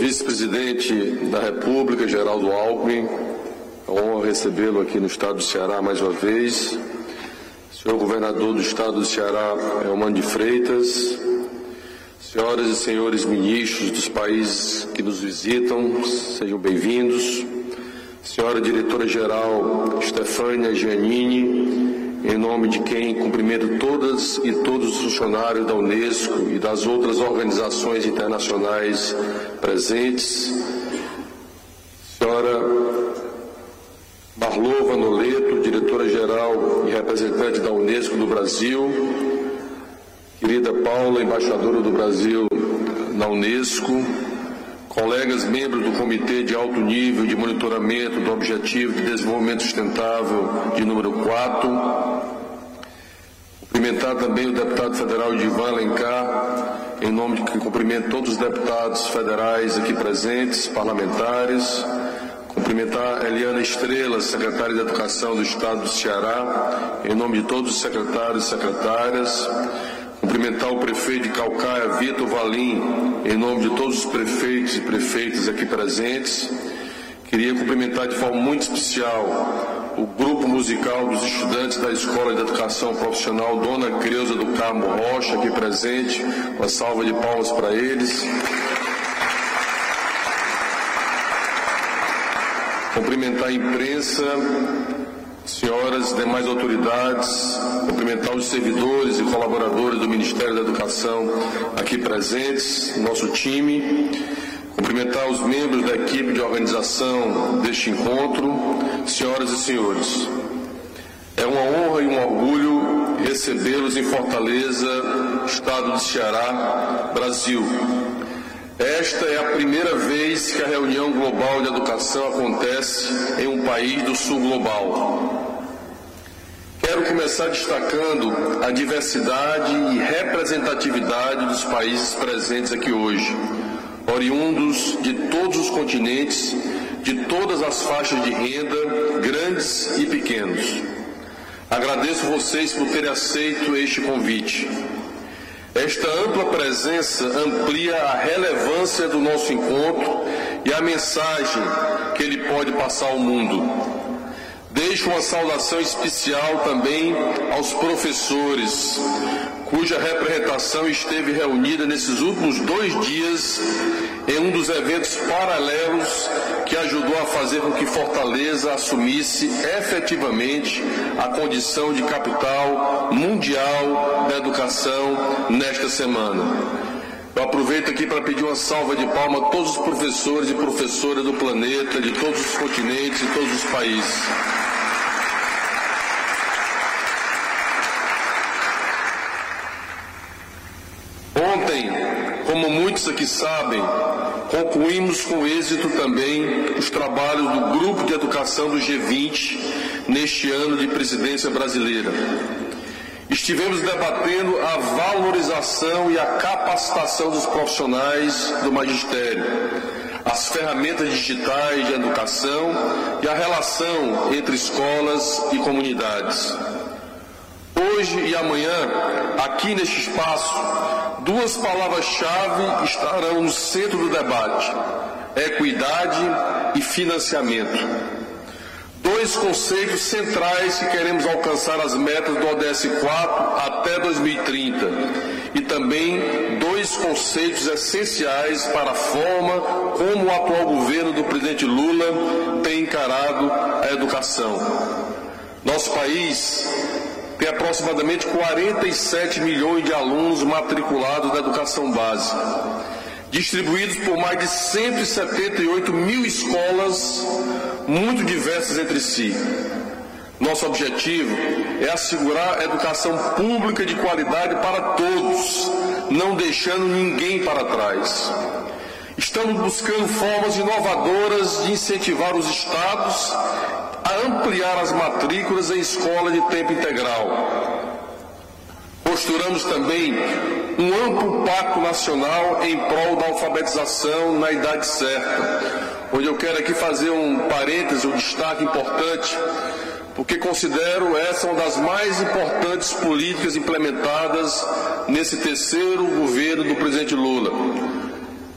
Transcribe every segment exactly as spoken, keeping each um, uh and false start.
vice-presidente da República, Geraldo Alckmin, é uma honra recebê-lo aqui no estado do Ceará mais uma vez. Senhor governador do estado do Ceará, Eumano de Freitas, senhoras e senhores ministros dos países que nos visitam, sejam bem-vindos. Senhora diretora-geral Stefânia Giannini, em nome de quem cumprimento todas e todos os funcionários da Unesco e das outras organizações internacionais presentes. Senhora Marlova Noleto, diretora-geral e representante da Unesco do Brasil. Querida Paula, embaixadora do Brasil na Unesco. Colegas membros do Comitê de Alto Nível de Monitoramento do Objetivo de Desenvolvimento Sustentável de número quatro. Cumprimentar também o deputado federal Divan Alencar, em nome de que cumprimento todos os deputados federais aqui presentes, parlamentares. Cumprimentar Eliana Estrela, secretária de Educação do Estado do Ceará, em nome de todos os secretários e secretárias. Cumprimentar o prefeito de Caucaia, Vitor Valim, em nome de todos os prefeitos e prefeitas aqui presentes. Queria cumprimentar de forma muito especial o grupo musical dos estudantes da Escola de Educação Profissional Dona Creuza do Carmo Rocha, aqui presente. Uma salva de palmas para eles. Cumprimentar a imprensa, senhoras e demais autoridades, cumprimentar os servidores e colaboradores do Ministério da Educação aqui presentes, nosso time, cumprimentar os membros da equipe de organização deste encontro, senhoras e senhores. É uma honra e um orgulho recebê-los em Fortaleza, estado do Ceará, Brasil. Esta é a primeira vez que a reunião global de educação acontece em um país do sul global. Quero começar destacando a diversidade e representatividade dos países presentes aqui hoje, oriundos de todos os continentes, de todas as faixas de renda, grandes e pequenos. Agradeço vocês por terem aceito este convite. Esta ampla presença amplia a relevância do nosso encontro e a mensagem que ele pode passar ao mundo. Deixo uma saudação especial também aos professores, cuja representação esteve reunida nesses últimos dois dias em um dos eventos paralelos que ajudou a fazer com que Fortaleza assumisse efetivamente a condição de capital mundial da educação nesta semana. Eu aproveito aqui para pedir uma salva de palmas a todos os professores e professoras do planeta, de todos os continentes e todos os países. Ontem, como muitos aqui sabem, concluímos com êxito também os trabalhos do Grupo de Educação do G vinte neste ano de presidência brasileira. Estivemos debatendo a valorização e a capacitação dos profissionais do magistério, as ferramentas digitais de educação e a relação entre escolas e comunidades. Hoje e amanhã, aqui neste espaço, duas palavras-chave estarão no centro do debate: equidade e financiamento. Dois conceitos centrais que queremos alcançar as metas do O D S quatro até dois mil e trinta. E também dois conceitos essenciais para a forma como o atual governo do presidente Lula tem encarado a educação. Nosso país tem aproximadamente quarenta e sete milhões de alunos matriculados na educação básica, distribuídos por mais de cento e setenta e oito mil escolas, muito diversas entre si. Nosso objetivo é assegurar a educação pública de qualidade para todos, não deixando ninguém para trás. Estamos buscando formas inovadoras de incentivar os estados a ampliar as matrículas em escola de tempo integral. Posturamos também um amplo pacto nacional em prol da alfabetização na idade certa, onde eu quero aqui fazer um parêntese, um destaque importante, porque considero essa uma das mais importantes políticas implementadas nesse terceiro governo do presidente Lula. Pacto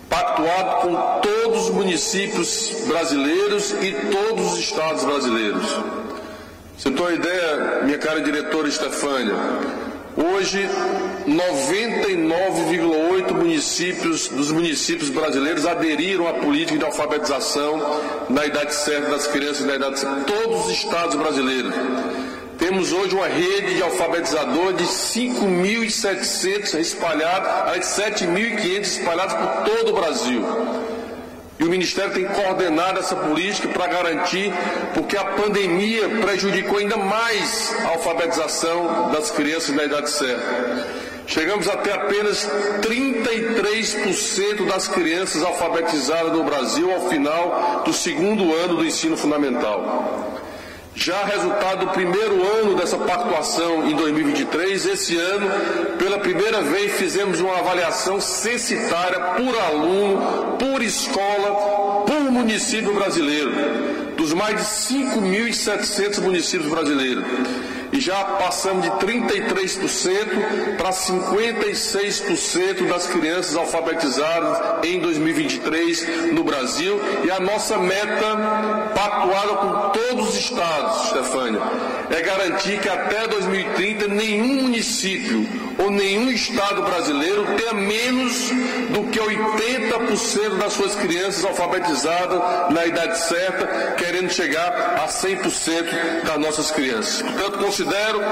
atuado com todos os municípios brasileiros e todos os estados brasileiros. Você tem uma ideia, minha cara diretora Estefânia, hoje noventa e nove vírgula oito por cento municípios, dos municípios brasileiros aderiram à política de alfabetização na idade certa das crianças, na idade certa, todos os estados brasileiros. Temos hoje uma rede de alfabetizadores de cinco mil e setecentos espalhados, sete mil e quinhentos espalhados por todo o Brasil. E o Ministério tem coordenado essa política para garantir, porque a pandemia prejudicou ainda mais a alfabetização das crianças na idade certa. Chegamos a ter apenas trinta e três por cento das crianças alfabetizadas no Brasil ao final do segundo ano do ensino fundamental. Já resultado do primeiro ano dessa pactuação em dois mil e vinte e três, esse ano, pela primeira vez, fizemos uma avaliação censitária por aluno, por escola, por município brasileiro, dos mais de cinco mil e setecentos municípios brasileiros. E já passamos de trinta e três por cento para cinquenta e seis por cento das crianças alfabetizadas em dois mil e vinte e três no Brasil. E a nossa meta, pactuada com todos os estados, Estefânia, é garantir que até dois mil e trinta nenhum município ou nenhum estado brasileiro tenha menos do que oitenta por cento das suas crianças alfabetizadas na idade certa, querendo chegar a cem por cento das nossas crianças. Portanto, considero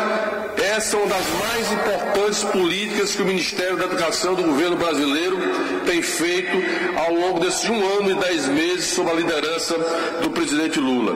essa uma das mais importantes políticas que o Ministério da Educação do governo brasileiro tem feito ao longo desses um ano e dez meses sob a liderança do presidente Lula.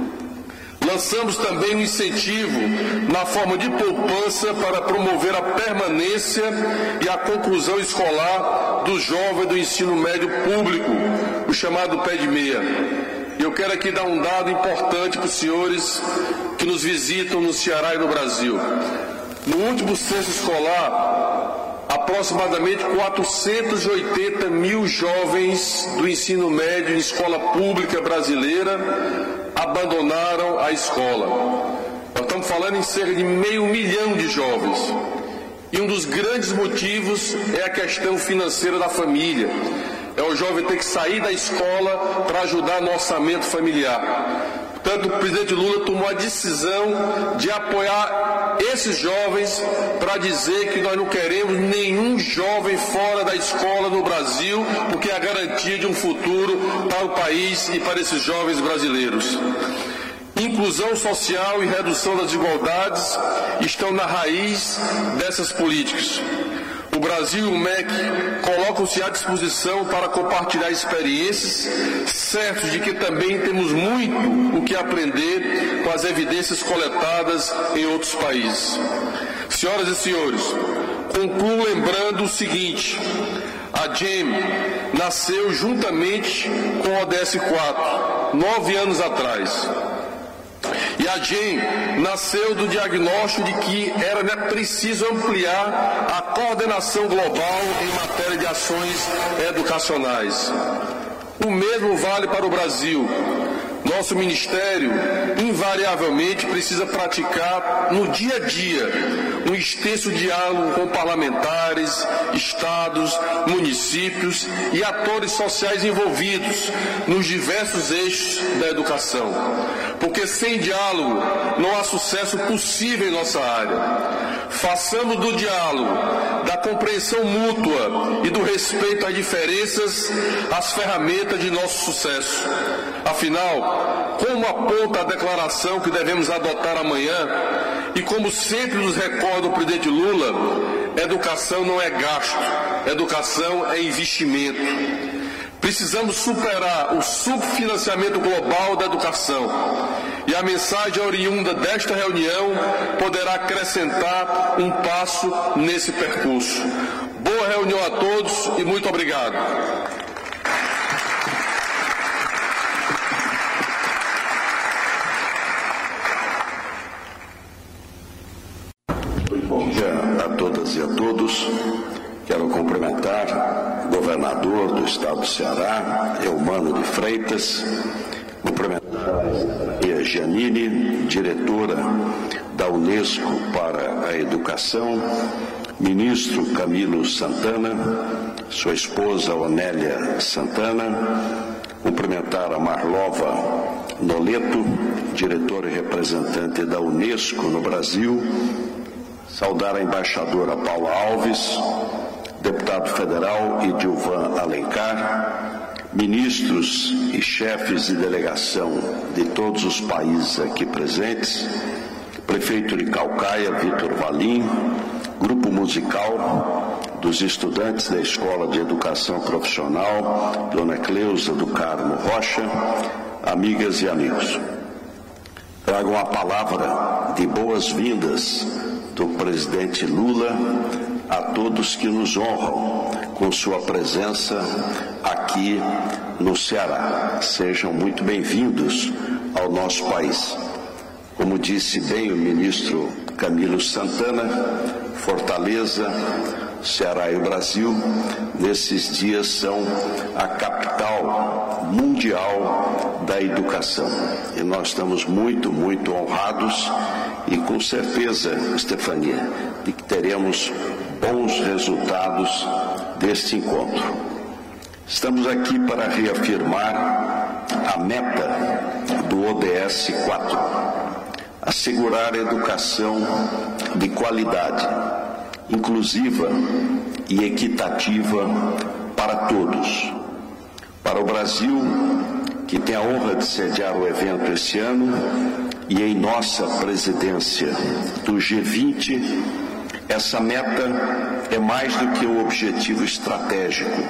Lançamos também um incentivo na forma de poupança para promover a permanência e a conclusão escolar dos jovens do ensino médio público, o chamado P E D meia. E eu quero aqui dar um dado importante para os senhores que nos visitam no Ceará e no Brasil. No último censo escolar, aproximadamente quatrocentos e oitenta mil jovens do ensino médio em escola pública brasileira abandonaram a escola. Nós estamos falando em cerca de meio milhão de jovens. E um dos grandes motivos é a questão financeira da família. É o jovem ter que sair da escola para ajudar no orçamento familiar. Portanto, o presidente Lula tomou a decisão de apoiar esses jovens para dizer que nós não queremos nenhum jovem fora da escola no Brasil, porque é a garantia de um futuro para o país e para esses jovens brasileiros. Inclusão social e redução das desigualdades estão na raiz dessas políticas. O Brasil e o M E C colocam-se à disposição para compartilhar experiências, certos de que também temos muito o que aprender com as evidências coletadas em outros países. Senhoras e senhores, concluo lembrando o seguinte: a G E M nasceu juntamente com o O D S quatro, nove anos atrás. E a G E M nasceu do diagnóstico de que era né, preciso ampliar a coordenação global em matéria de ações educacionais. O mesmo vale para o Brasil. Nosso Ministério, invariavelmente, precisa praticar no dia a dia um extenso diálogo com parlamentares, estados, municípios e atores sociais envolvidos nos diversos eixos da educação. Porque sem diálogo não há sucesso possível em nossa área. Façamos do diálogo, da compreensão mútua e do respeito às diferenças as ferramentas de nosso sucesso. Afinal, como aponta a declaração que devemos adotar amanhã, e como sempre nos recorda o presidente Lula, educação não é gasto, educação é investimento. Precisamos superar o subfinanciamento global da educação. E a mensagem oriunda desta reunião poderá acrescentar um passo nesse percurso. Boa reunião a todos e muito obrigado. Bom dia a todas e a todos. Quero cumprimentar o governador do estado do Ceará, Eumano de Freitas, cumprimentar a Janine, diretora da Unesco para a Educação, ministro Camilo Santana, sua esposa Onélia Santana, cumprimentar a Marlova Noleto, diretora e representante da Unesco no Brasil, saudar a embaixadora Paula Alves, deputado federal Edilvan Alencar, ministros e chefes de delegação de todos os países aqui presentes, prefeito de Caucaia, Vitor Valim, grupo musical dos estudantes da Escola de Educação Profissional, Dona Cleusa do Carmo Rocha, amigas e amigos. Trago a palavra de boas-vindas do presidente Lula a todos que nos honram com sua presença aqui no Ceará. Sejam muito bem-vindos ao nosso país. Como disse bem o ministro Camilo Santana, Fortaleza, Ceará e o Brasil, nesses dias são a capital mundial da educação. E nós estamos muito, muito honrados e com certeza, Estefania, de que teremos bons resultados deste encontro. Estamos aqui para reafirmar a meta do O D S quatro, assegurar educação de qualidade, inclusiva e equitativa para todos. Para o Brasil, que tem a honra de sediar o evento esse ano, e em nossa presidência do G vinte, essa meta é mais do que um objetivo estratégico.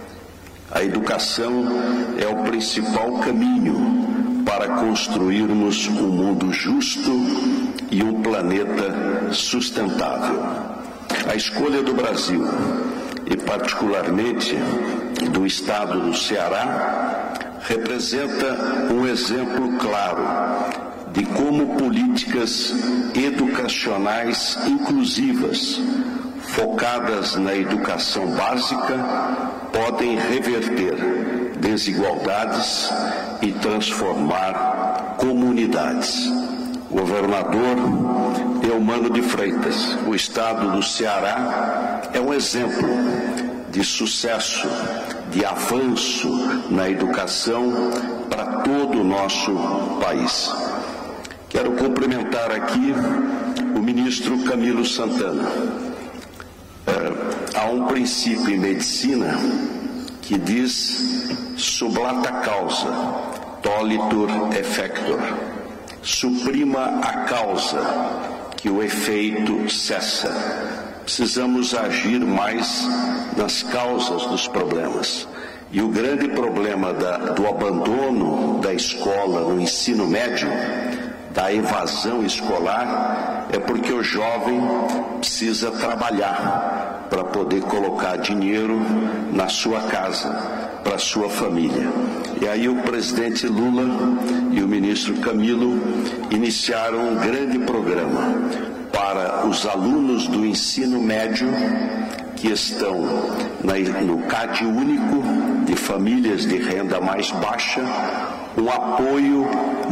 A educação é o principal caminho para construirmos um mundo justo e um planeta sustentável. A escolha do Brasil, e particularmente do estado do Ceará, representa um exemplo claro de como políticas educacionais inclusivas, focadas na educação básica, podem reverter desigualdades e transformar comunidades. Governador Eumano de Freitas, o estado do Ceará é um exemplo de sucesso, de avanço na educação para todo o nosso país. Quero cumprimentar aqui o ministro Camilo Santana. É, há um princípio em medicina que diz sublata causa, tolitur effector. Suprima a causa, que o efeito cessa. Precisamos agir mais nas causas dos problemas. E o grande problema da, do abandono da escola no ensino médio, da evasão escolar, é porque o jovem precisa trabalhar para poder colocar dinheiro na sua casa, para a sua família. E aí o presidente Lula e o ministro Camilo iniciaram um grande programa para os alunos do ensino médio que estão na, no C A D único, de famílias de renda mais baixa, um apoio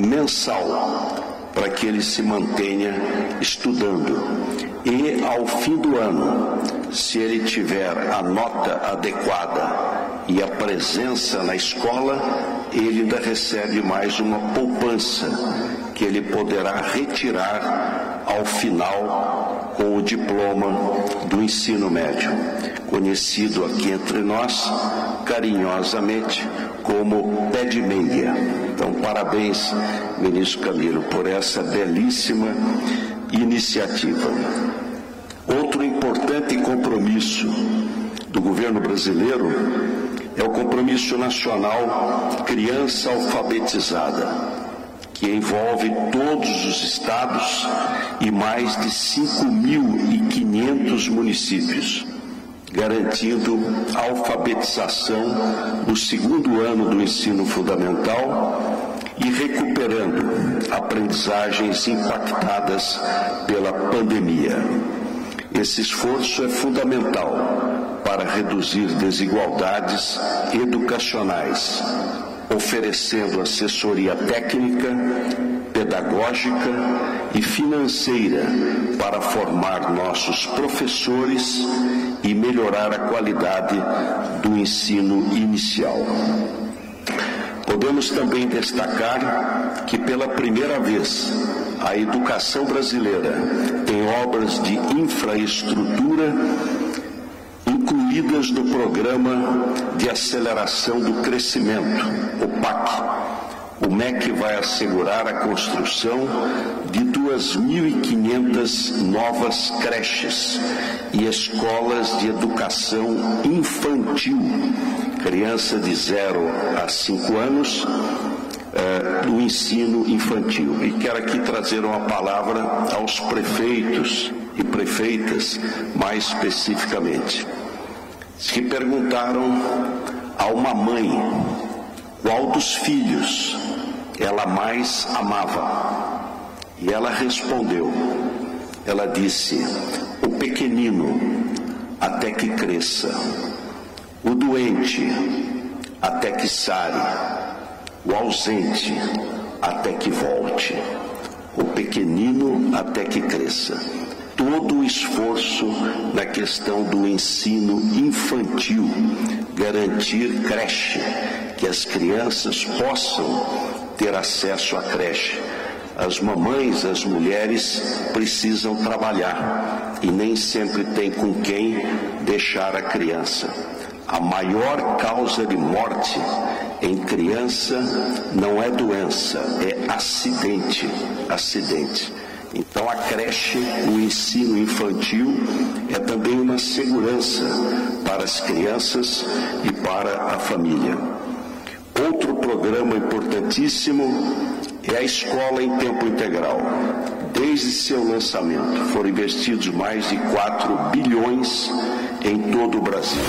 mensal para que ele se mantenha estudando. E, ao fim do ano, se ele tiver a nota adequada e a presença na escola, ele ainda recebe mais uma poupança que ele poderá retirar ao final com o diploma do ensino médio, conhecido aqui entre nós carinhosamente como pé de meia. Então, parabéns, ministro Camilo, por essa belíssima iniciativa. Outro importante compromisso do governo brasileiro é o compromisso nacional Criança Alfabetizada, que envolve todos os estados e mais de cinco mil e quinhentos municípios, garantindo alfabetização no segundo ano do ensino fundamental e recuperando aprendizagens impactadas pela pandemia. Esse esforço é fundamental para reduzir desigualdades educacionais, oferecendo assessoria técnica, pedagógica e financeira para formar nossos professores e melhorar a qualidade do ensino inicial. Podemos também destacar que, pela primeira vez, a educação brasileira tem obras de infraestrutura incluídas no Programa de Aceleração do Crescimento, o P A C. O M E C vai assegurar a construção de duas mil e quinhentas novas creches e escolas de educação infantil, criança de zero a cinco anos, eh, do ensino infantil. E quero aqui trazer uma palavra aos prefeitos e prefeitas, mais especificamente, que perguntaram a uma mãe qual dos filhos ela mais amava. E ela respondeu, ela disse, o pequenino até que cresça, o doente até que sare, o ausente até que volte, o pequenino até que cresça. Todo o esforço na questão do ensino infantil, garantir creche, que as crianças possam ter acesso à creche. As mamães, as mulheres precisam trabalhar e nem sempre tem com quem deixar a criança. A maior causa de morte em criança não é doença, é acidente, acidente. Então a creche, o ensino infantil, é também uma segurança para as crianças e para a família. Outro programa importantíssimo é a escola em tempo integral. Desde seu lançamento foram investidos mais de quatro bilhões em todo o Brasil.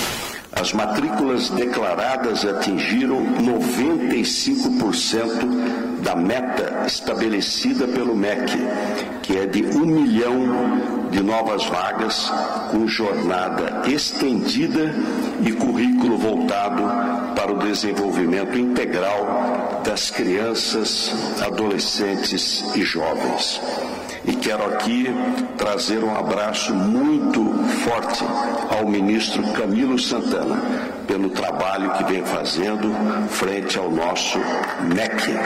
As matrículas declaradas atingiram noventa e cinco por cento da meta estabelecida pelo M E C, que é de um milhão de novas vagas, com jornada estendida e currículo voltado para o desenvolvimento integral das crianças, adolescentes e jovens. E quero aqui trazer um abraço muito forte ao ministro Camilo Santana, pelo trabalho que vem fazendo frente ao nosso M E C.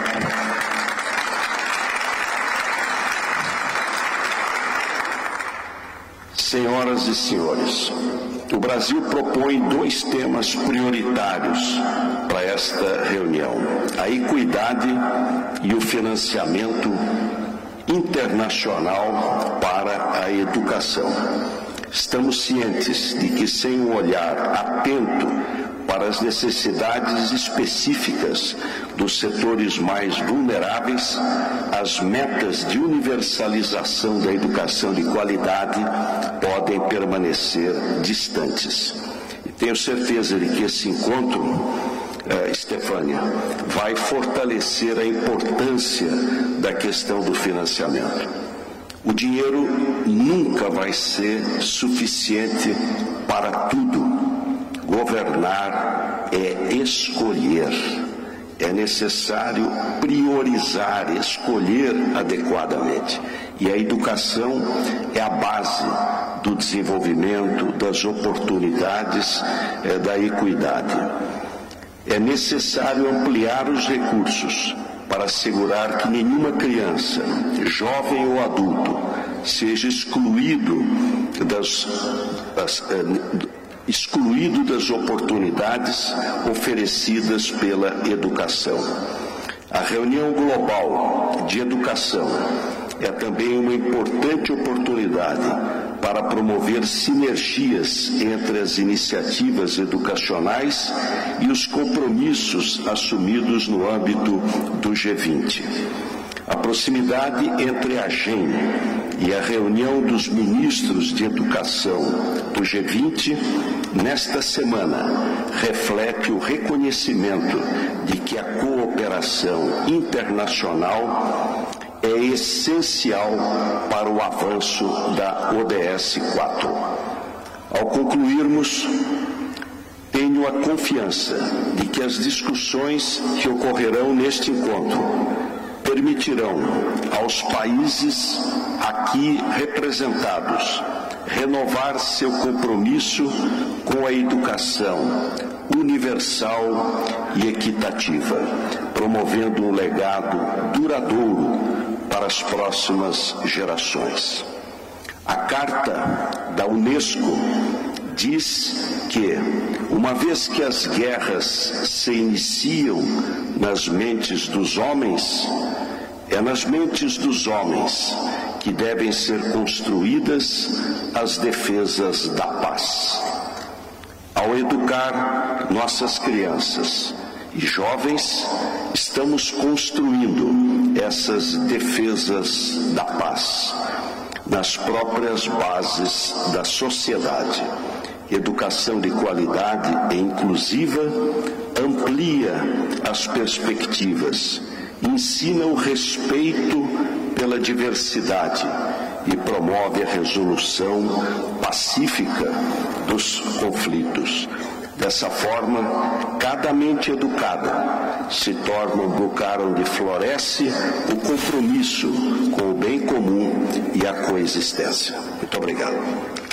Senhoras e senhores, o Brasil propõe dois temas prioritários para esta reunião: a equidade e o financiamento internacional para a educação. Estamos cientes de que, sem um olhar atento para as necessidades específicas dos setores mais vulneráveis, as metas de universalização da educação de qualidade podem permanecer distantes. E tenho certeza de que esse encontro, Uh, Stefânia, vai fortalecer a importância da questão do financiamento. O dinheiro nunca vai ser suficiente para tudo. Governar é escolher. É necessário priorizar, escolher adequadamente. E a educação é a base do desenvolvimento, das oportunidades, é, da equidade. É necessário ampliar os recursos para assegurar que nenhuma criança, jovem ou adulto, seja excluído das, das, eh, excluído das oportunidades oferecidas pela educação. A reunião global de educação é também uma importante oportunidade para promover sinergias entre as iniciativas educacionais e os compromissos assumidos no âmbito do G vinte. A proximidade entre a G E M e a reunião dos ministros de educação do G vinte, nesta semana, reflete o reconhecimento de que a cooperação internacional é essencial para o avanço da O D S quatro. Ao concluirmos, tenho a confiança de que as discussões que ocorrerão neste encontro permitirão aos países aqui representados renovar seu compromisso com a educação universal e equitativa, promovendo um legado duradouro para as próximas gerações. A Carta da Unesco diz que, uma vez que as guerras se iniciam nas mentes dos homens, é nas mentes dos homens que devem ser construídas as defesas da paz. Ao educar nossas crianças e jovens, estamos construindo essas defesas da paz nas próprias bases da sociedade. Educação de qualidade e inclusiva amplia as perspectivas, ensina o respeito pela diversidade e promove a resolução pacífica dos conflitos. Dessa forma, cada mente educada se torna um lugar onde floresce o compromisso com o bem comum e a coexistência. Muito obrigado.